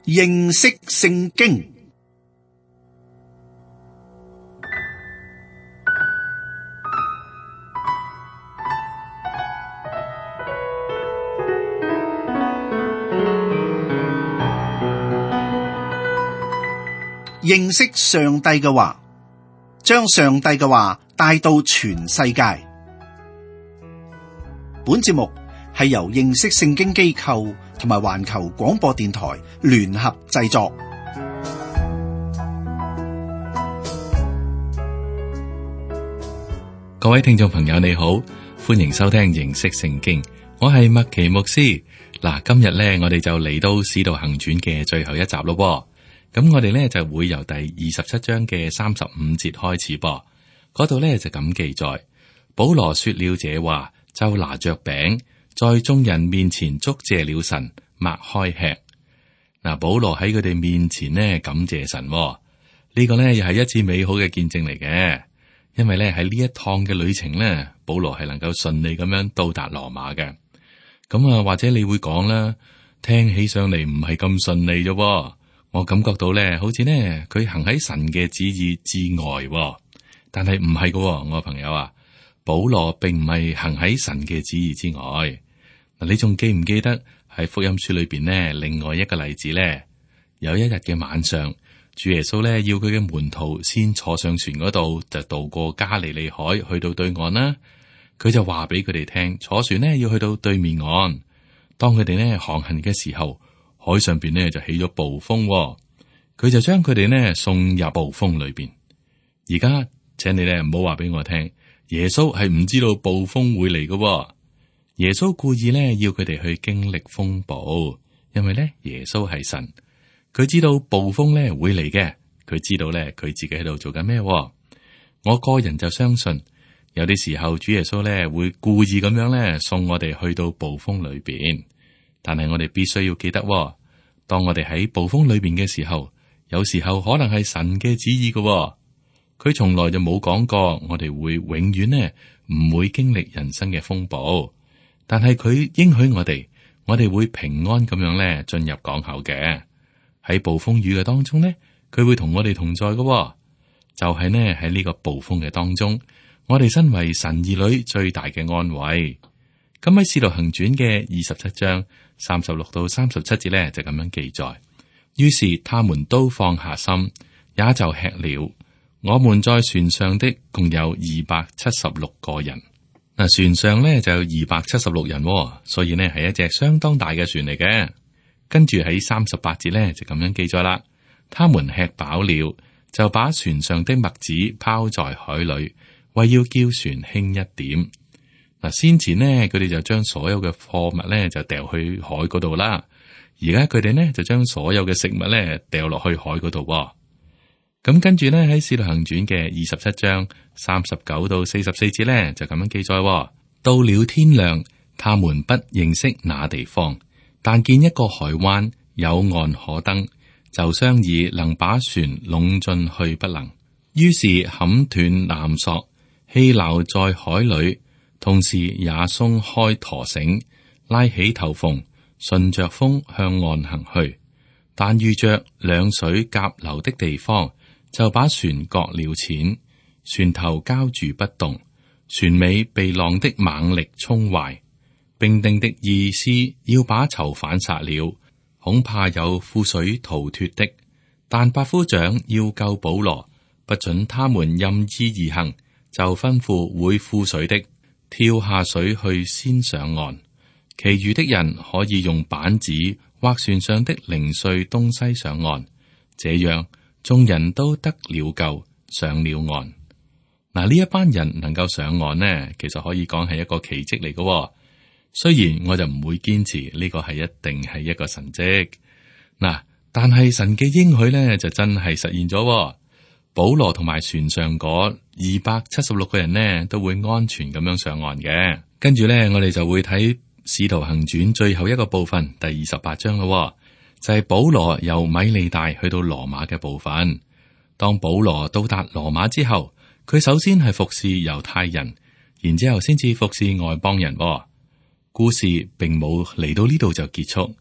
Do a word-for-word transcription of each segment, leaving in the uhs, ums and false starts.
認識聖經。認識上帝嘅話，將上帝嘅話帶到全世界。本節目係由認識聖經機構同埋環球廣播電台聯合製作。 各位聽眾朋友你好，歡迎收聽認識聖經，我係麥奇牧師。嗱，今日咧我哋就嚟到《使徒行傳》嘅最後一集咯。咁我哋咧就會由第二十七章嘅三十五節開始噃，嗰度咧就咁記載：保羅說了這話，就拿着餅，在眾人面前祝謝了神，擘開吃。嗱，保羅喺佢哋面前呢感謝神，呢、這個呢又係一次美好嘅見證嚟嘅，因為咧喺呢一趟嘅旅程呢，保羅係能夠順利咁樣到達羅馬嘅。咁啊，或者你會講啦，聽起上嚟唔係咁順利啫。我感覺到咧，好似呢，佢行喺神嘅旨意之外，但係唔係嘅，我朋友啊，保羅並唔係行喺神嘅旨意之外。嗱，你仲記唔記得喺福音書裏邊呢？另外一個例子咧，有一日嘅晚上，主耶穌咧要佢嘅門徒先坐上船嗰度，就渡過加利利海去到對岸啦。佢就話俾佢哋聽，坐船呢要去到對面岸。當佢哋呢航行嘅時候，海上邊呢就起咗暴風，佢就將佢哋呢送入暴風裏邊。而家請你咧唔好話俾我聽，耶穌係唔知道暴風會嚟嘅。耶穌故意呢要佢哋去經歷風暴，因為呢耶穌係神，佢知道暴風呢會嚟嘅，佢知道呢佢自己喺度做緊咩。我個人就相信，有啲時候主耶穌呢會故意咁樣呢送我哋去到暴風裏邊。但係我哋必須要記得，當我哋喺暴風裏邊嘅時候，有時候可能係神嘅旨意嘅。佢從來就冇講過我哋會永遠呢唔會經歷人生嘅風暴。但係佢應許我哋，我哋會平安咁樣咧進入港口嘅。喺暴風雨嘅當中呢，佢會同我哋同在嘅。就係呢喺呢個暴風嘅當中，我哋身為神兒女最大嘅安慰。咁喺《使徒行傳》嘅二十七章三十六到三十七節咧，就咁樣記載。於是他們都放下心，也就吃了。我們在船上的共有二百七十六個人。嗱，船上咧就有二百七十六人，所以呢係一隻相當大嘅船嚟嘅。跟住喺三十八節咧就咁樣記載啦。他們吃飽了，就把船上的麥子拋在海裏，為要叫船輕一點。嗱，先前呢，佢哋就將所有嘅貨物咧就掉去海嗰度啦。而家佢哋呢，就將所有嘅食物咧掉落去海嗰度。咁跟住呢，喺《使徒行傳》嘅二十七章三十九到四十四節咧就咁樣記載。到了天亮，他們不認識那地方，但見一個海灣有岸可登，就商議能把船攏進去不能。於是砍斷纜索，棄錨在海裏。同時也鬆開舵繩，拉起頭縫，順着風向岸行去。但遇着兩水夾流的地方，就把船擱了淺，船頭膠住不動，船尾被浪的猛力衝壞。兵丁的意思要把囚犯殺了，恐怕有赴水逃脱的。但百夫長要救保羅，不准他們任意而行，就吩咐會赴水的跳下水去先上岸，其餘的人可以用板子劃船上的零碎東西上岸，這樣眾人都得了救，上了岸。嗱，呢一班人能夠上岸呢，其實可以講係一個奇蹟嚟嘅。雖然我就唔會堅持呢個係一定係一個神蹟，嗱，但係神嘅應許呢就真係實現咗。保羅同埋船上嗰二百七十六個人呢，都會安全咁樣上岸嘅。跟住呢，我哋就會睇《使徒行傳》最後一個部分，第二十八章咯，就係、是、保羅由米利大去到羅馬嘅部分。當保羅到達羅馬之後，佢首先係服侍猶太人，然之後先至服侍外邦人。故事並冇嚟到呢度就結束，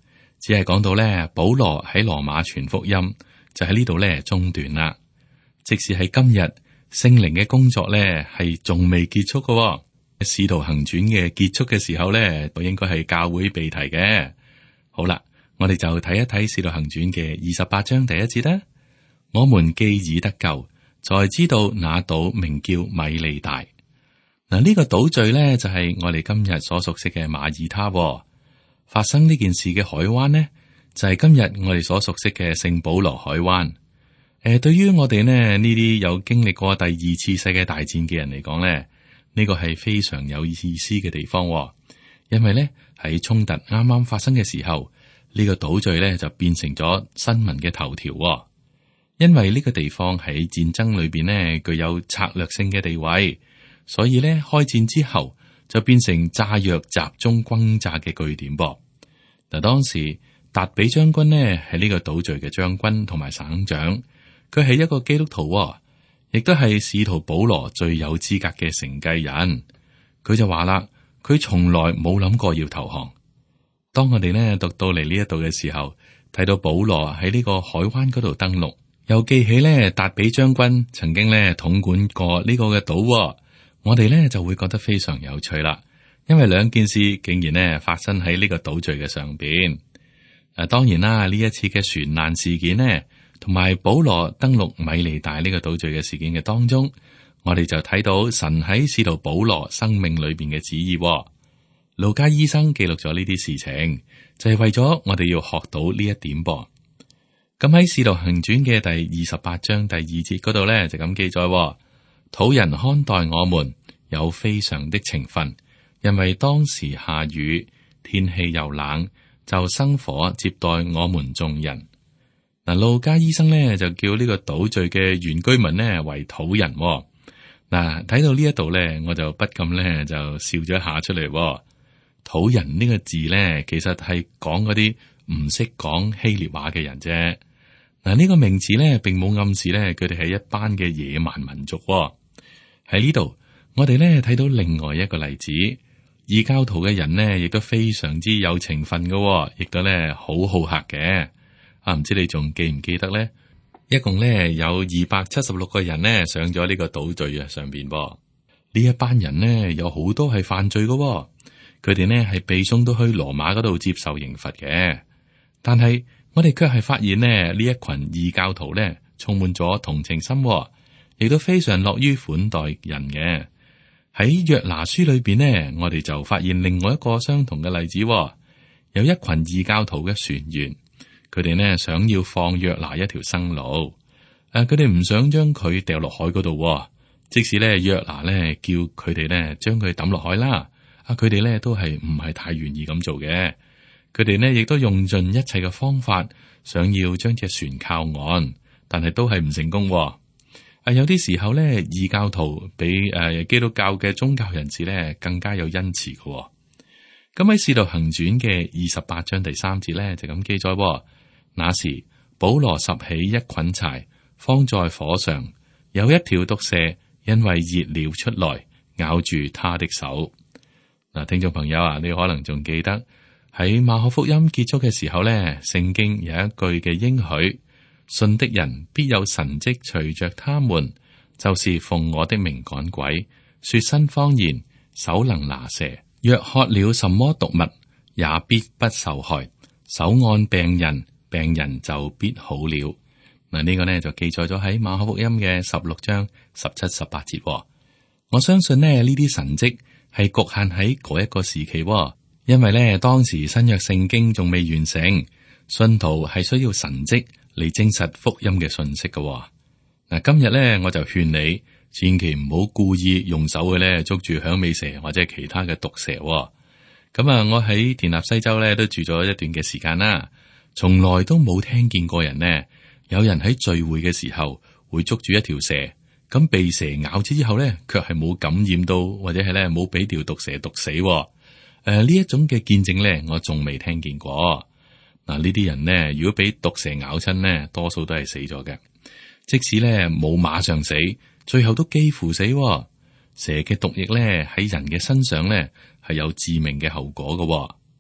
只係講到咧保羅喺羅馬傳福音，就喺呢度咧中斷啦。即使係今日聖靈嘅工作咧係仲未結束嘅、哦，使徒行傳嘅結束嘅時候咧，都應該係教會被提嘅。好啦，我哋就睇一睇使徒行傳嘅二十八章第一節啦。我們既已得救，才知道那島名叫米利大。嗱，呢個島嶼咧就係我哋今日所熟悉嘅馬耳他、哦。發生呢件事嘅海灣呢，就係今日我哋所熟悉嘅聖保羅海灣。誒、呃，對於我哋呢呢啲有經歷過第二次世界大戰嘅人嚟講咧，呢、呢個係非常有意思嘅地方、哦。因為咧喺衝突啱啱發生嘅時候，呢、呢個島嶼咧就變成咗新聞嘅頭條、哦。因為呢個地方喺戰爭裏邊呢具有策略性嘅地位，所以咧開戰之後就變成炸藥集中轟炸嘅據點噃。嗱，當時達比將軍呢係呢個島嶼嘅將軍同埋省長，佢係一個基督徒、哦，亦都係使徒保羅最有資格嘅承繼人。佢就話啦，佢從來冇諗過要投降。當我哋呢讀到嚟呢一度嘅時候，睇到保羅喺呢個海灣嗰度登陸。又記起咧，達比將軍曾經咧統管過呢個嘅島、哦，我哋咧就會覺得非常有趣啦。因為兩件事竟然咧發生喺呢個島嶼嘅上邊。誒、啊，當然啦，呢一次嘅船難事件呢，同埋保羅登陸米利大呢個島嶼嘅事件嘅當中，我哋就睇到神喺使徒保羅生命裏邊嘅旨意、哦。路加醫生記錄咗呢啲事情，就係、是、為咗我哋要學到呢一點噃。咁喺《使徒行傳》嘅第二十八章第二節嗰度咧，就咁記載：土人看待我們有非常的情分，因為當時下雨，天氣又冷，就生火接待我們眾人。嗱，路加醫生咧就叫呢個島嶼嘅原居民咧為土人。嗱，睇到呢一度咧，我就不禁咧就笑咗一下出嚟。土人呢個字咧，其實係講嗰啲唔識講希臘話嘅人啫。嗱，呢個名詞咧，並冇暗示咧，佢哋係一班嘅野蠻民族喎。喺呢度，我哋咧睇到另外一個例子，異教徒嘅人呢，亦都非常之有情分嘅喎，亦都咧好好客嘅。啊，唔知你仲記唔記得咧？一共咧有二百七十六個人呢上咗呢個島嶼啊上邊噃。呢一班人呢，有好多係犯罪嘅喎，佢哋呢係被送到去羅馬嗰度接受刑罰嘅，但係。我哋卻係發現呢，呢一群異教徒呢，充滿咗同情心，亦都非常樂於款待人嘅。喺約拿書裏邊呢，我哋就發現另外一個相同嘅例子，有一群異教徒嘅船員，佢哋呢想要放約拿一條生路，誒、啊，佢哋唔想將佢掉落海嗰度，即使咧約拿呢叫佢哋呢將佢抌落海啦，啊，佢哋呢都係唔係太願意咁做嘅。佢哋呢亦都用盡一切嘅方法，想要將隻船靠岸，但係都係唔成功。啊，有啲時候呢，異教徒比誒、呃、基督教嘅宗教人士呢更加有恩慈嘅。咁喺《使徒行傳》嘅二十八章第三節呢，就咁記載：那時保羅拾起一捆柴，放在火上，有一條毒蛇因為熱了出來，咬住他的手。嗱，聽眾朋友啊，你可能仲記得。喺馬可福音結束嘅時候咧，聖經有一句嘅應許：信的人必有神蹟隨着他們，就是奉我的名趕鬼，說新方言，手能拿蛇，若喝了什麼毒物，也必不受害。手按病人，病人就必好了。嗱，呢個呢就記載咗喺馬可福音嘅十六章十七、十八節。我相信呢呢啲神蹟係局限喺嗰一個時期。因為咧，當時新約聖經仲未完成，信徒係需要神蹟嚟證實福音嘅信息嘅。嗱，今日咧，我就勸你，千祈唔好故意用手去咧捉住響尾蛇或者其他嘅毒蛇。咁啊，我喺田納西州咧都住咗一段嘅時間啦，從來都冇聽見過人呢，有人喺聚會嘅時候會捉住一條蛇，咁被蛇咬之後咧，卻係冇感染到，或者係咧冇俾條毒蛇毒死。誒，呢、呃、一種嘅見證咧，我仲未聽見過。嗱、呃，呢啲人呢，如果俾毒蛇咬親呢，多數都係死咗嘅。即使咧冇馬上死，最後都幾乎死。蛇嘅毒液咧喺人嘅身上咧係有致命嘅後果嘅。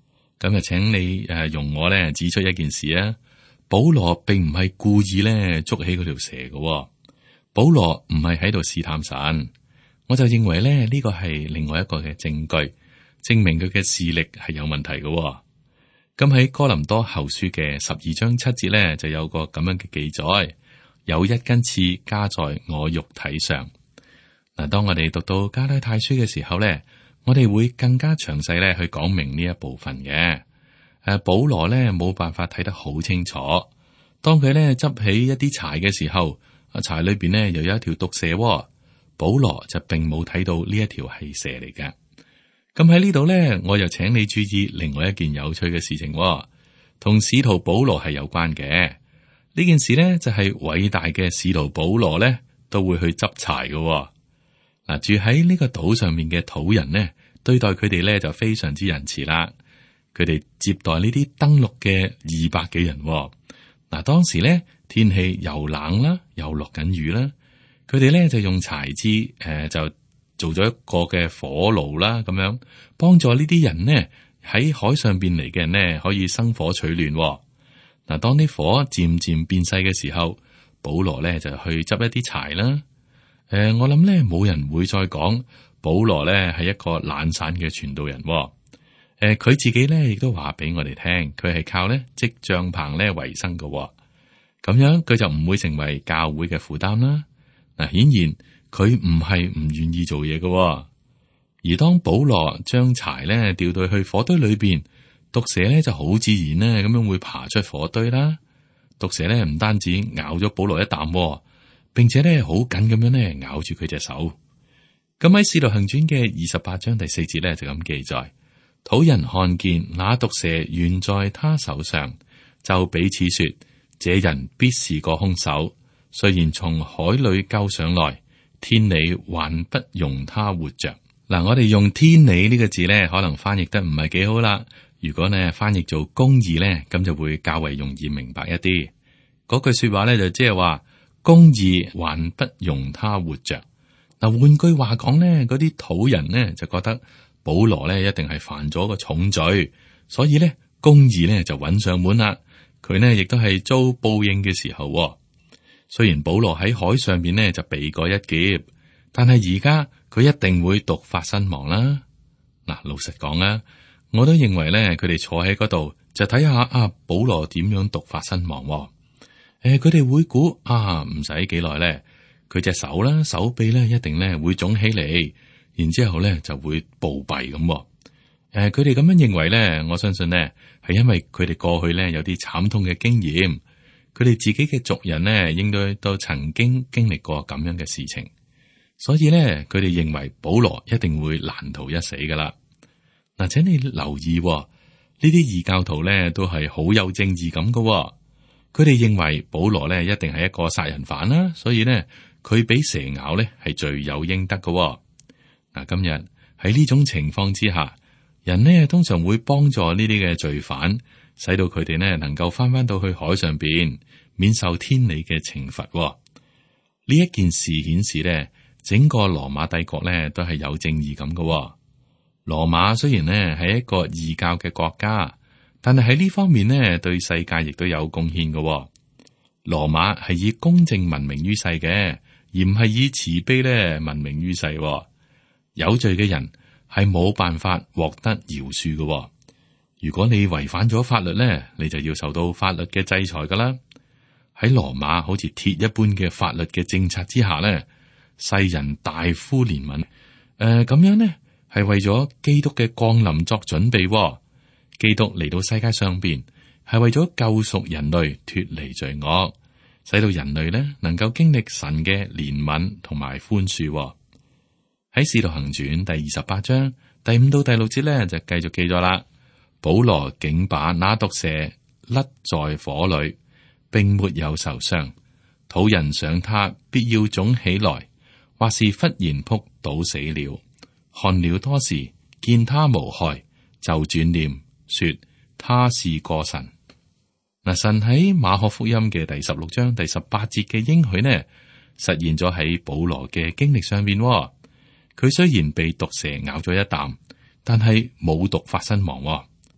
咁啊，請你誒容我咧指出一件事啊。保羅並唔係故意咧捉起嗰條蛇嘅，保羅唔係喺度試探神。我就認為咧呢個係另外一個嘅證據，證明佢嘅視力係有問題嘅。咁喺哥林多後書嘅十二章七節咧就有個咁樣嘅記載，有一根刺加在我肉體上。嗱，當我哋讀到加拉太書嘅時候咧，我哋會更加詳細咧去講明呢一部分嘅。誒，保羅咧冇辦法睇得好清楚。當佢咧執起一啲柴嘅時候，啊柴裏邊咧又有一條毒蛇，保羅就並冇睇到呢一條係蛇嚟嘅。咁喺呢度咧，我又請你注意另外一件有趣嘅事情，同使徒保羅係有關嘅。呢件事咧就係偉大嘅使徒保羅咧都會去執柴嘅。嗱，住喺呢個島上面嘅土人呢，對待佢哋咧就非常之仁慈啦。佢哋接待呢啲登陸嘅二百幾人。嗱，當時咧天氣又冷啦，又落緊雨啦，佢哋咧就用柴枝誒、呃，就做咗一個嘅火爐啦，咁樣幫助呢啲人呢喺海上邊嚟嘅人呢可以生火取暖。嗱，當啲火漸漸變細嘅時候，保羅咧就去執一啲柴啦。誒、呃，我諗咧冇人會再講保羅咧係一個懶散嘅傳道人。誒，佢、呃、自己咧亦都話俾我哋聽，佢係靠咧織帳篷咧為生嘅。咁樣佢就唔會成為教會嘅負擔啦。嗱，顯然佢唔係唔願意做嘢嘅。而當保羅將柴咧掉到去火堆裏邊，毒蛇咧就好自然咧咁樣會爬出火堆啦。毒蛇咧唔單止咬咗保羅一啖，並且咧好緊咁樣咧咬住佢隻手。咁喺《使徒行傳》嘅二十八章第四節咧就咁記載。土人看見那毒蛇懸在他手上，就彼此說：這人必是個兇手。雖然從海裏救上來，天理還不容他活着。嗱，我哋用天理呢個字咧，可能翻譯得唔係幾好啦。如果呢翻譯做公義咧，咁就會較為容易明白一啲。嗰句說話咧就即係話，公義還不容他活着。嗱，換句話講呢，嗰啲土人呢就覺得保羅咧一定係犯咗個重罪，所以咧公義咧就揾上門啦。佢呢亦都係遭報應嘅時候。雖然保羅喺海上邊呢就避過一劫，但係而家佢一定會毒發身亡啦。嗱，老實講啊，我都認為咧，佢哋坐喺嗰度就睇下啊，保羅點樣毒發身亡。誒、呃，佢哋會估啊，唔使幾耐咧，佢隻手啦、手臂咧一定咧會腫起嚟。然之後咧就會暴斃咁。誒、呃，佢哋咁樣認為咧，我相信呢係因為佢哋過去咧有啲慘痛嘅經驗，佢哋自己嘅族人呢應該都曾經經歷過咁樣嘅事情，所以咧佢哋認為保羅一定會難逃一死噶啦。嗱，請你留意呢啲異教徒咧都係好有正義感噶，佢哋認為保羅咧一定係一個殺人犯啦，所以呢，佢俾蛇咬咧係罪有應得噶。嗱，今日喺呢種情況之下，人呢通常會幫助呢啲嘅罪犯，使到佢哋呢能夠翻翻到去海上邊，免受天理嘅懲罰。呢一件事顯示呢，整個羅馬帝國呢都係有正義感嘅。羅馬雖然呢係一個異教嘅國家，但係喺呢方面呢對世界亦都有貢獻嘅。羅馬係以公正聞名於世嘅，而唔係以慈悲咧聞名於世。有罪嘅人係冇辦法獲得饒恕嘅。如果你違反咗法律咧，你就要受到法律嘅制裁噶啦。喺羅馬好似鐵一般嘅法律嘅政策之下咧，世人大呼憐憫。誒、呃，咁樣呢係為咗基督嘅降臨作準備。基督嚟到世界上邊係為咗救贖人類脫離罪惡，使到人類咧能夠經歷神嘅憐憫同埋寬恕。喺《使徒行傳》第二十八章第五到第六節咧，就繼續記咗啦。保羅竟把那毒蛇甩在火裏，並沒有受傷。土人想他必要腫起來，或是忽然撲倒死了。看了多時，見他無害，就轉念說他是個神。嗱，神喺馬可福音嘅第十六章第十八節嘅應許呢，實現咗喺保羅嘅經歷上面。佢雖然被毒蛇咬咗一啖，但係冇毒發身亡。嗱，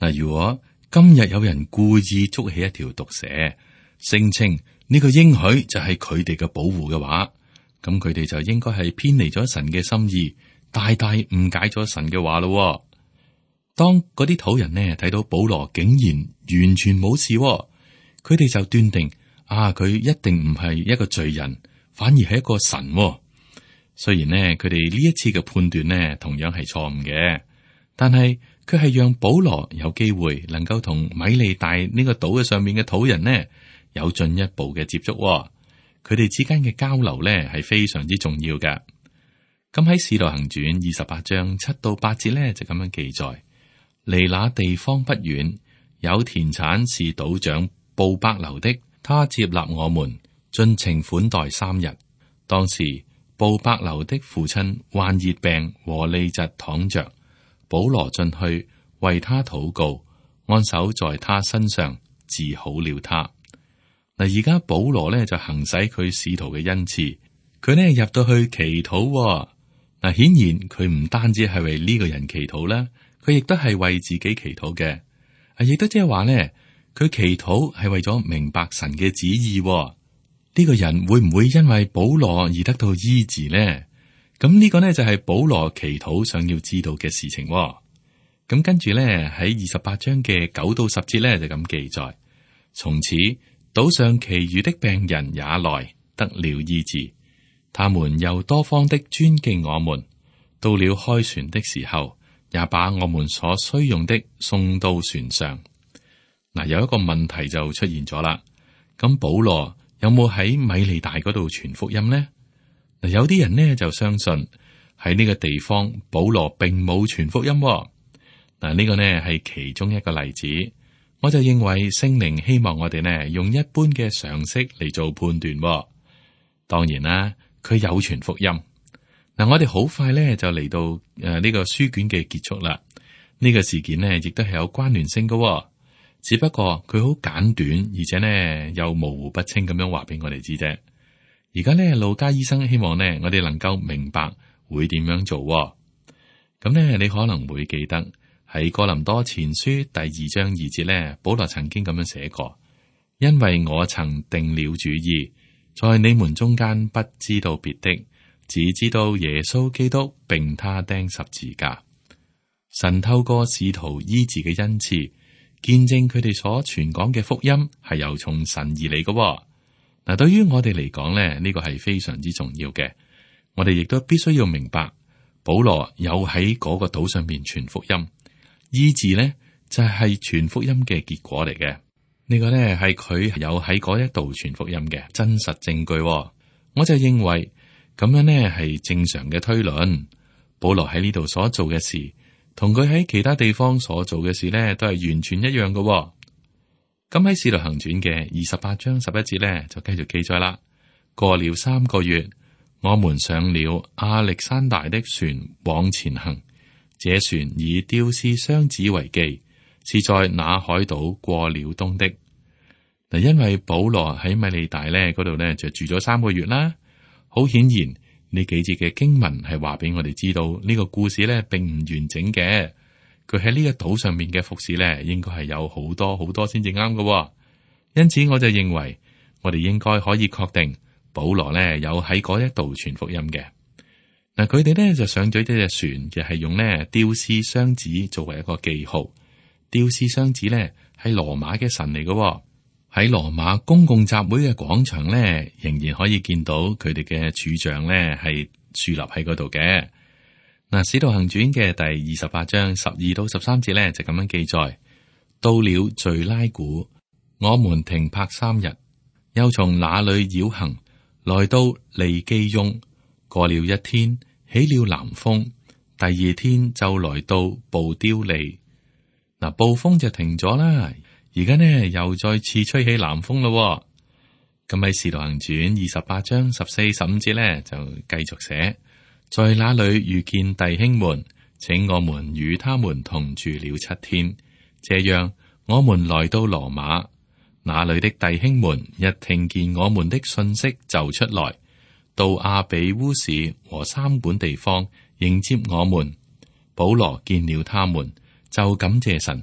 嗱，如果今日有人故意捉起一條毒蛇，聲稱呢個應許就係佢哋嘅保護嘅話，咁佢哋就應該係偏離咗神嘅心意，大大誤解咗神嘅話咯。當嗰啲土人呢睇到保羅竟然完全冇事，佢哋就斷定啊，佢一定唔係一個罪人，反而係一個神。雖然呢，佢哋呢一次嘅判斷呢同樣係錯誤嘅，但係佢係讓保羅有機會能夠同米利大呢個島嘅上面嘅土人呢有進一步嘅接觸。佢哋之間嘅交流呢係非常之重要嘅。咁喺《使徒行傳》二十八章七到八節呢就咁樣記載：離那地方不遠，有田產是島長布伯流的，他接納我們，盡情款待三日。當時布伯流的父親患熱病和痢疾躺着，保羅進去為他禱告，按手在他身上，治好了他。嗱，而家保羅咧就行使佢使徒嘅恩賜，佢呢入到去祈禱。嗱，顯然佢唔單止係為呢個人祈禱啦，佢亦都係為自己祈禱嘅。啊，亦都即係話呢，佢祈禱係為咗明白神嘅旨意。呢個人會唔會因為保羅而得到醫治呢？咁呢個呢就係保羅祈禱想要知道嘅事情。咁跟住呢喺二十八章嘅九到十節呢就咁記載：從此島上其餘的病人也來得了醫治，他們又多方的尊敬我們。到了開船的時候，也把我們所需用的送到船上。嗱，有一個問題就出現咗啦。咁保羅有冇喺米利大嗰度傳福音呢？嗱，有啲人呢就相信喺呢個地方保羅並冇傳福音。嗱，呢個呢係其中一個例子。我就認為聖靈希望我哋呢用一般嘅常識嚟做判斷。當然啦，佢有傳福音。嗱，我哋好快呢就嚟到誒呢個書卷嘅結束啦。呢個事件呢亦都係有關聯性嘅，只不過佢好簡短，而且呢又模糊不清咁樣話俾我哋知啫。而家呢，路加醫生希望呢我哋能夠明白會點樣做。咁呢，你可能會記得喺哥林多前書第二章二節呢，保羅曾經咁樣寫過：因為我曾定了主意，在你們中間不知道別的，只知道耶穌基督並他釘十字架。神透過使徒醫治嘅恩賜，見證佢哋所傳講嘅福音係由從神而嚟嘅。嗱，對於我哋嚟講咧，呢個係非常之重要嘅。我哋亦都必須要明白，保羅有喺嗰個島上面傳福音，醫治呢就係傳福音嘅結果嚟嘅。呢個呢係佢有喺嗰一度傳福音嘅真實證據。我就認為咁樣呢係正常嘅推論。保羅喺呢度所做嘅事，同佢喺其他地方所做嘅事呢，都係完全一樣嘅。咁喺《使徒行傳》嘅二十八章十一節呢，就繼續記載啦。過了三個月，我們上了亞歷山大的船往前行，這船以丟斯雙子為記，是在那海島過了冬的。嗱，因為保羅喺米利大呢嗰度呢，就住咗三個月啦。好顯然呢幾節嘅經文係話俾我哋知道呢個故事呢並唔完整嘅。佢喺呢個島上面嘅服侍呢，應該係有好多好多先至啱嘅。因此我就認為我哋應該可以確定保羅呢有喺嗰一度傳福音嘅。嗱，佢哋呢就上咗呢隻船，就係用呢丟斯雙子作為一個記號。丟斯雙子呢係羅馬嘅神嚟嘅。喺羅馬公共集會嘅廣場咧，仍然可以見到佢哋嘅柱像咧，係豎立喺嗰度嘅。嗱，《使徒行傳》嘅第二十八章十二到十三節咧，就咁樣記載：到了敘拉古，我們停泊三日，又從那裏繞行，來到利基雍。過了一天，起了南風，第二天就來到布丟利。嗱，暴風就停咗啦。而家呢又再次吹起南風咯。咁喺《使徒行傳》二十八章十四十五節呢，就繼續寫：在那裏遇見弟兄們，請我們與他們同住了七天。這樣我們來到羅馬，那裏的弟兄們一聽見我們的信息，就出來到亞比烏市和三本地方迎接我們。保羅見了他們，就感謝神，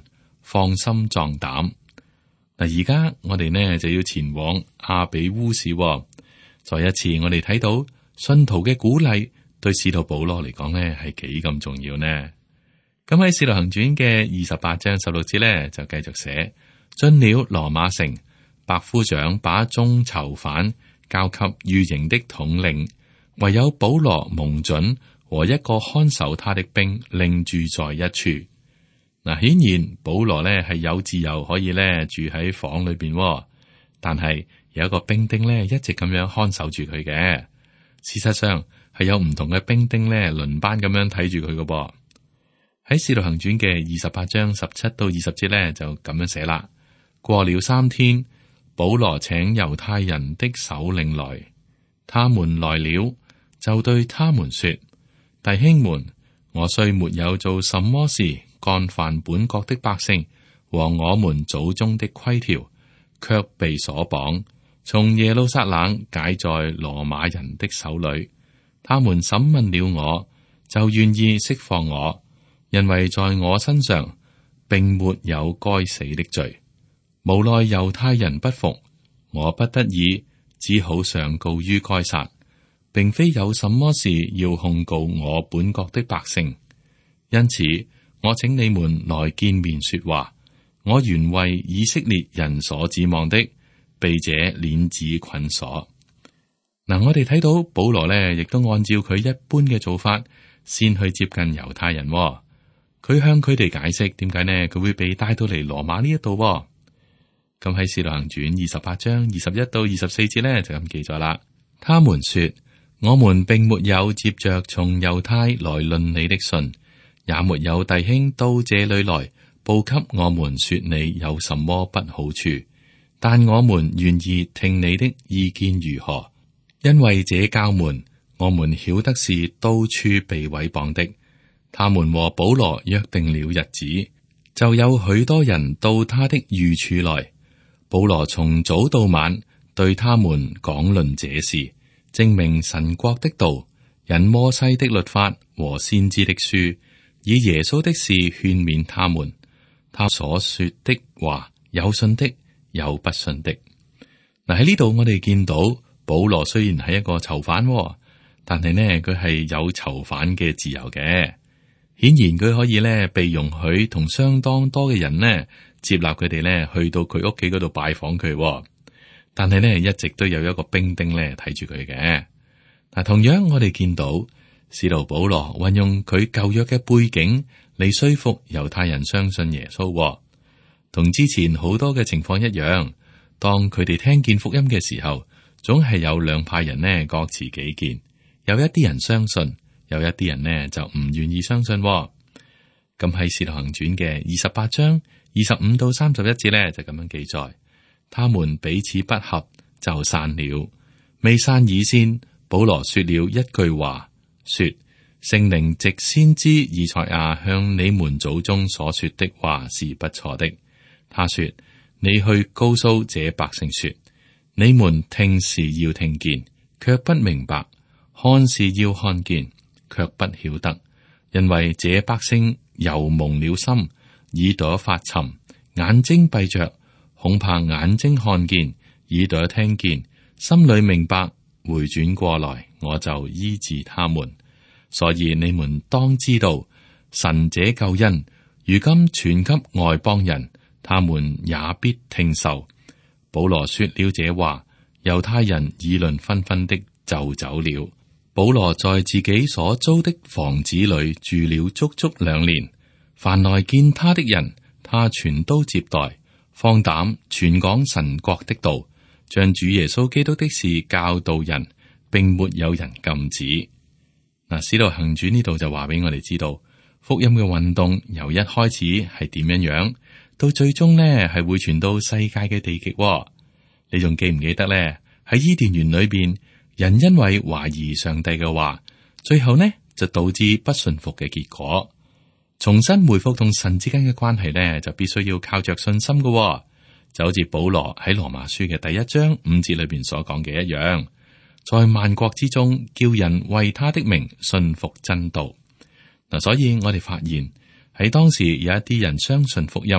放心壯膽。嗱，而家我哋呢就要前往阿比烏市，再一次我哋睇到信徒嘅鼓勵對使徒保羅嚟講呢係幾咁重要呢？咁喺《使徒行傳》嘅二十八章十六節呢，就繼續寫：進了羅馬城，百夫長把眾囚犯交給御營的統領，唯有保羅蒙准和一個看守他的兵另住在一處。嗱，顯然保羅呢係有自由可以呢住喺房裏邊，但係有一個兵丁呢一直咁樣看守住佢嘅。事實上係有唔同嘅兵丁呢輪班咁樣睇住佢嘅噃。喺《使徒行傳》嘅二十八章十七到二十節呢，就咁樣寫啦。過了三天，保羅請猶太人的首領來，他們來了，就對他們說：弟兄們，我雖沒有做什麼事干犯本國的百姓和我們祖宗的規條，卻被鎖綁，從耶路撒冷解在羅馬人的手裏。他們審問了我，就願意釋放我。因為在我身上並沒有該死的罪，無奈猶太人不服，我不得已只好上告於該撒，並非有什麼事要控告我本國的百姓。因此，我請你們來見面說話。我原為以色列人所指望的，被這鏈子捆鎖。嗱，我哋睇到保羅呢，亦都按照佢一般嘅做法，先去接近猶太人。佢向佢哋解釋點解呢？佢會被帶到嚟羅馬呢一度。咁喺《使徒行傳》二十八章二十一到二十四節呢，就咁記載啦。他們說：我們並沒有接着從猶太來論你的信，也沒有弟兄到這裏來報給我們說你有什麼不好處，但我們願意聽你的意見如何，因為這教門我們曉得是到處被毀謗的。他們和保羅約定了日子，就有許多人到他的寓處來。保羅從早到晚對他們講論這事，證明神國的道，引摩西的律法和先知的書，以耶穌的事勸勉他們。他所說的話，有信的，有不信的。嗱，喺呢度我哋見到保羅雖然係一個囚犯，但係呢佢係有囚犯嘅自由嘅。顯然佢可以咧被容許同相當多嘅人呢接納佢哋咧去到佢屋企嗰度拜訪佢，但係呢一直都有一個兵丁咧睇住佢嘅。嗱，同樣我哋見到使徒保羅運用佢舊約嘅背景嚟說服猶太人相信耶穌，同之前好多嘅情況一樣。當佢哋聽見福音嘅時候，總係有兩派人呢各持己見，有一啲人相信。有一啲人呢就唔願意相信。咁喺《使徒行傳》嘅二十八章二十五到三十一節呢，就咁樣記載：他們彼此不合，就散了。未散以先，保羅說了一句話，說：聖靈藉先知以賽亞向你們祖宗所說的話是不錯的。他說：你去告訴這百姓說，你們聽是要聽見，卻不明白；看是要看見，卻不曉得，因為這百姓油蒙了心，耳朵發沉，眼睛閉着，恐怕眼睛看見，耳朵聽見，心裏明白，回轉過來，我就醫治他們。所以你們當知道，神這救恩如今傳給外邦人，他們也必聽受。保羅說了這話，猶太人議論紛紛的就走了。保羅在自己所租的房子裏住了足足兩年，凡來見他的人，他全都接待，放膽傳講神國的道，將主耶穌基督的事教導人，並沒有人禁止。嗱，使徒行傳呢度就話俾我哋知道，福音嘅運動由一開始係點樣樣，到最終呢係會傳到世界嘅地極。你仲記唔記得呢？喺伊甸園裏邊，人因為懷疑上帝嘅話，最後呢就導致不順服嘅結果。重新回復同神之間嘅關係呢，就必須要靠着信心嘅，就好似保羅喺羅馬書嘅第一章五節裏邊所講嘅一樣，在萬國之中叫人為他的名信服真道。嗱，所以我哋發現喺當時有一啲人相信福音，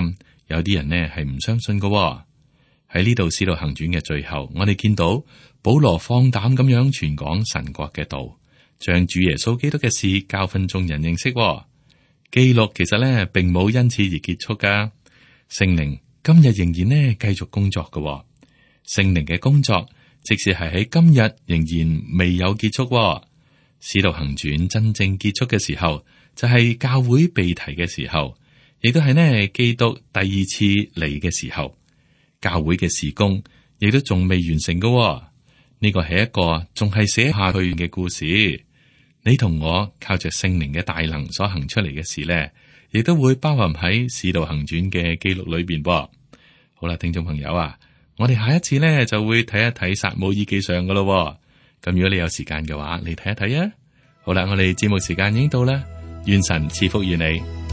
有啲人呢係唔相信噶喎。喺呢度《使徒行傳》嘅最後，我哋見到保羅放膽咁樣傳講神國嘅道，將主耶穌基督嘅事教訓眾人認識喎。記錄其實呢並冇因此而結束噶，聖靈今日仍然呢繼續工作噶喎。聖靈嘅工作，即使係喺今日仍然未有結束喎。使徒行傳真正結束嘅時候，就係、是、教會被提嘅時候，亦都係呢基督第二次嚟嘅時候。教會嘅事工亦都仲未完成噶喎。呢個係一個仲係寫下去嘅故事。你同我靠着聖靈嘅大能所行出嚟嘅事呢，亦都會包含喺使徒行傳嘅記錄裏邊噃。好啦，聽眾朋友啊，我哋下一次呢就會睇一睇撒母耳記上噶咯。咁如果你有時間嘅話，你睇一睇啊。好啦，我哋節目時間已經到啦，願神賜福於你。